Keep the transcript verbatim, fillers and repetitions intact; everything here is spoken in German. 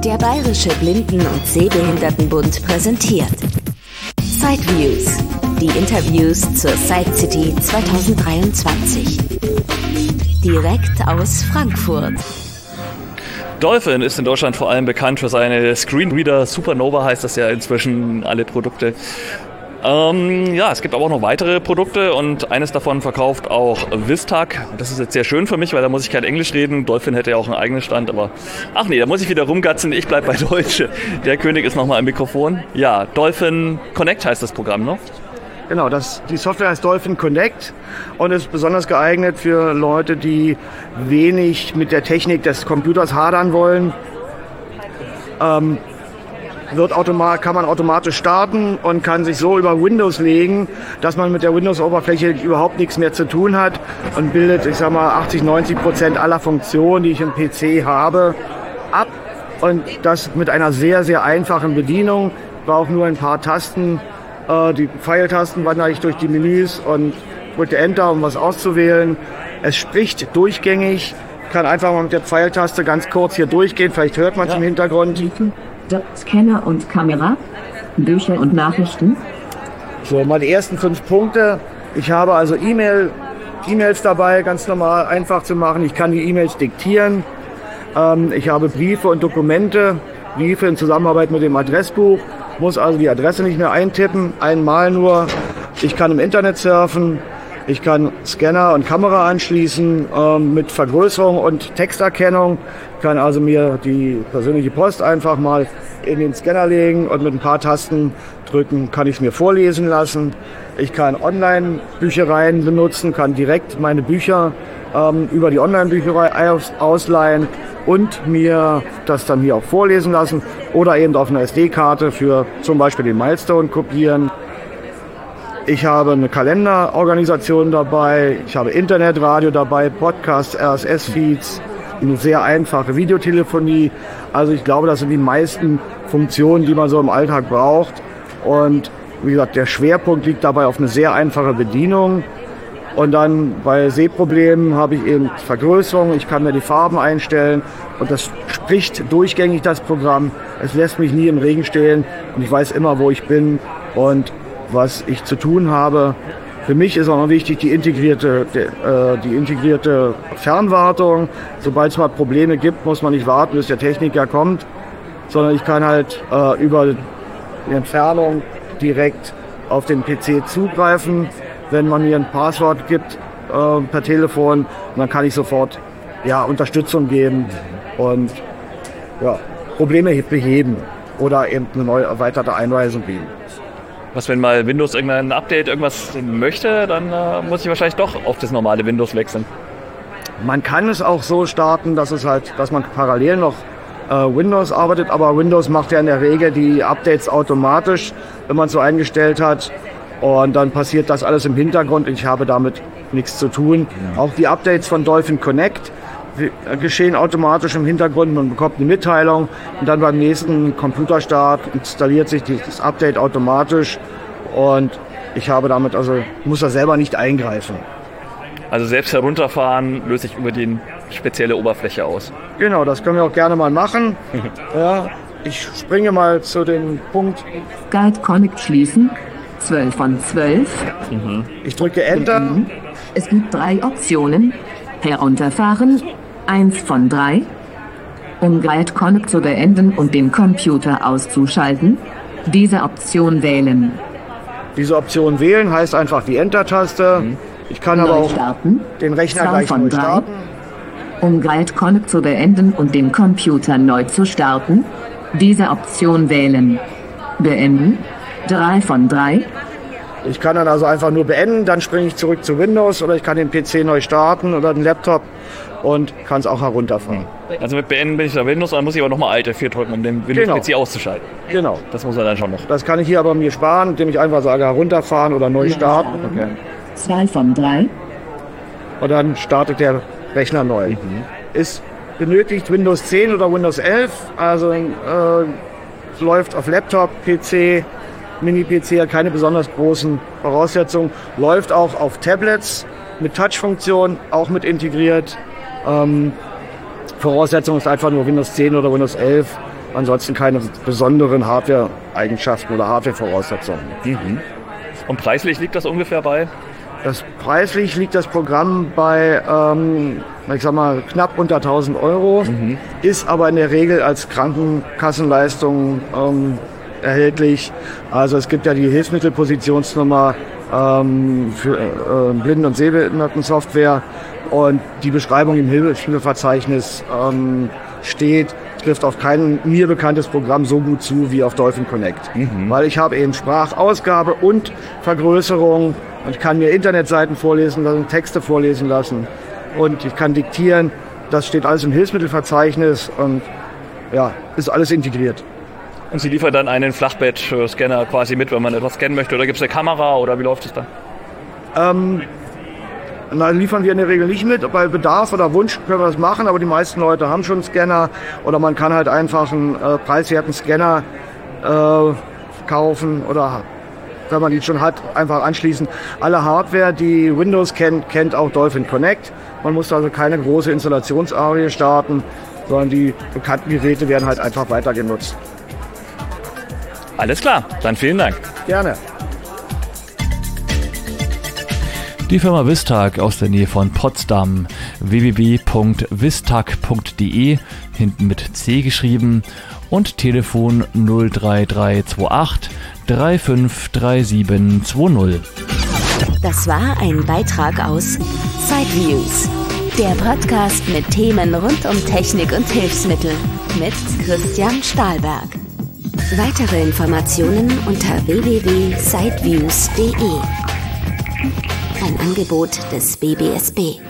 Der Bayerische Blinden- und Sehbehindertenbund präsentiert Sideviews, die Interviews zur Side City zwanzig dreiundzwanzig. Direkt aus Frankfurt. Dolphin ist in Deutschland vor allem bekannt für seine Screenreader. Supernova heißt das ja inzwischen, alle Produkte. Ähm, ja, es gibt aber auch noch weitere Produkte und eines davon verkauft auch Vistag. Das ist jetzt sehr schön für mich, weil da muss ich kein Englisch reden. Dolphin hätte ja auch einen eigenen Stand, aber ach nee, da muss ich wieder rumgatzen. Ich bleib bei Deutsch. Der König ist nochmal im Mikrofon. Ja, Dolphin Connect heißt das Programm, ne? Genau, das, die Software heißt Dolphin Connect und ist besonders geeignet für Leute, die wenig mit der Technik des Computers hadern wollen. Ähm, wird automat, kann man automatisch starten und kann sich so über Windows legen, dass man mit der Windows-Oberfläche überhaupt nichts mehr zu tun hat und bildet, ich sag mal, achtzig, neunzig Prozent aller Funktionen, die ich im P C habe, ab. Und das mit einer sehr, sehr einfachen Bedienung. Ich brauche nur ein paar Tasten. Äh, die Pfeiltasten wandere ich durch die Menüs und drücke Enter, um was auszuwählen. Es spricht durchgängig. Ich kann einfach mal mit der Pfeiltaste ganz kurz hier durchgehen. Vielleicht hört man es ja im Hintergrund. Scanner und Kamera, Bücher und Nachrichten. So, mal die ersten fünf Punkte. Ich habe also E-Mail, E-Mails dabei, ganz normal, einfach zu machen. Ich kann die E-Mails diktieren. Ähm, ich habe Briefe und Dokumente, Briefe in Zusammenarbeit mit dem Adressbuch. Muss also die Adresse nicht mehr eintippen, einmal nur. Ich kann im Internet surfen. Ich kann Scanner und Kamera anschließen ähm, mit Vergrößerung und Texterkennung. Ich kann also mir die persönliche Post einfach mal in den Scanner legen und mit ein paar Tasten drücken, kann ich es mir vorlesen lassen. Ich kann Online-Büchereien benutzen, kann direkt meine Bücher ähm, über die Online-Bücherei aus, ausleihen und mir das dann hier auch vorlesen lassen oder eben auf einer S D-Karte für zum Beispiel den Milestone kopieren. Ich habe eine Kalenderorganisation dabei, ich habe Internetradio dabei, Podcasts, R S S-Feeds, eine sehr einfache Videotelefonie. Also ich glaube, das sind die meisten Funktionen, die man so im Alltag braucht. Und wie gesagt, der Schwerpunkt liegt dabei auf eine sehr einfache Bedienung. Und dann bei Sehproblemen habe ich eben Vergrößerung, ich kann mir die Farben einstellen und das spricht durchgängig, das Programm. Es lässt mich nie im Regen stehen und ich weiß immer, wo ich bin und was ich zu tun habe. Für mich ist auch noch wichtig die integrierte, die, äh, die integrierte Fernwartung. Sobald es mal Probleme gibt, muss man nicht warten, bis der Techniker kommt, sondern ich kann halt äh, über die Entfernung direkt auf den P C zugreifen. Wenn man mir ein Passwort gibt äh, per Telefon, dann kann ich sofort ja, Unterstützung geben und ja, Probleme beheben oder eben eine neue erweiterte Einweisung geben. Was, wenn mal Windows irgendein Update irgendwas möchte, dann äh, muss ich wahrscheinlich doch auf das normale Windows wechseln. Man kann es auch so starten, dass es halt, dass man parallel noch äh, Windows arbeitet, aber Windows macht ja in der Regel die Updates automatisch, wenn man es so eingestellt hat. Und dann passiert das alles im Hintergrund. Ich habe damit nichts zu tun. Ja. Auch die Updates von Dolphin Connect geschehen automatisch im Hintergrund. Man bekommt eine Mitteilung und dann beim nächsten Computerstart installiert sich das Update automatisch. Und ich habe damit also, muss da selber nicht eingreifen. Also selbst herunterfahren löse ich über die spezielle Oberfläche aus. Genau, das können wir auch gerne mal machen. Ja, ich springe mal zu dem Punkt. Guide Connect schließen. zwölf von zwölf. Mhm. Ich drücke Enter. Es gibt drei Optionen. Herunterfahren. eins von drei. Um Guide Connect zu beenden und den Computer auszuschalten. Diese Option wählen. Diese Option wählen heißt einfach die Enter-Taste. Mhm. Ich kann aber auch starten. den Rechner gleich neu starten. Um Guide Connect zu beenden und den Computer neu zu starten. Diese Option wählen. Beenden. drei von drei. Ich kann dann also einfach nur beenden, dann springe ich zurück zu Windows oder ich kann den P C neu starten oder den Laptop und kann es auch herunterfahren. Also mit beenden bin ich da Windows, dann muss ich aber nochmal Alt F vier drücken, um den Windows-P C genau. auszuschalten. Genau. Das muss er dann schon noch. Das kann ich hier aber mir sparen, indem ich einfach sage herunterfahren oder neu starten. Okay. zwei von drei. Und dann startet der Rechner neu. Mhm. Ist benötigt Windows zehn oder Windows elf, also äh, läuft auf Laptop, P C, Mini-P C hat keine besonders großen Voraussetzungen. Läuft auch auf Tablets mit Touch-Funktion, auch mit integriert. Ähm, Voraussetzung ist einfach nur Windows zehn oder Windows elf. ansonsten keine besonderen Hardware-Eigenschaften oder Hardware-Voraussetzungen. Mhm. Und preislich liegt das ungefähr bei? Das preislich liegt das Programm bei, ähm, ich sag mal, knapp unter tausend Euro, mhm. ist aber in der Regel als Krankenkassenleistung ähm, erhältlich. Also es gibt ja die Hilfsmittelpositionsnummer ähm, für äh, Blinden- und Sehbehindertensoftware und die Beschreibung im Hilfsmittelverzeichnis ähm, steht, trifft auf kein mir bekanntes Programm so gut zu wie auf Dolphin Connect. Mhm. Weil ich habe eben Sprachausgabe und Vergrößerung und ich kann mir Internetseiten vorlesen lassen, Texte vorlesen lassen und ich kann diktieren. Das steht alles im Hilfsmittelverzeichnis und ja, ist alles integriert. Und Sie liefern dann einen Flachbettscanner quasi mit, wenn man etwas scannen möchte? Oder gibt es eine Kamera oder wie läuft es dann? Ähm, na, liefern wir in der Regel nicht mit. Bei Bedarf oder Wunsch können wir das machen, aber die meisten Leute haben schon einen Scanner oder man kann halt einfach einen äh, preiswerten Scanner äh, kaufen oder wenn man ihn schon hat, einfach anschließen. Alle Hardware, die Windows kennt, kennt auch Dolphin Connect. Man muss also keine große Installationsarie starten, sondern die bekannten Geräte werden halt einfach weiter genutzt. Alles klar, dann vielen Dank. Gerne. Die Firma Vistag aus der Nähe von Potsdam, w w w punkt vistag punkt d e, hinten mit C geschrieben und Telefon null drei drei zwei acht drei fünf drei sieben zwei null. Das war ein Beitrag aus Sideviews, der Podcast mit Themen rund um Technik und Hilfsmittel mit Christian Stahlberg. Weitere Informationen unter w w w punkt sideviews punkt d e. Ein Angebot des B B S B.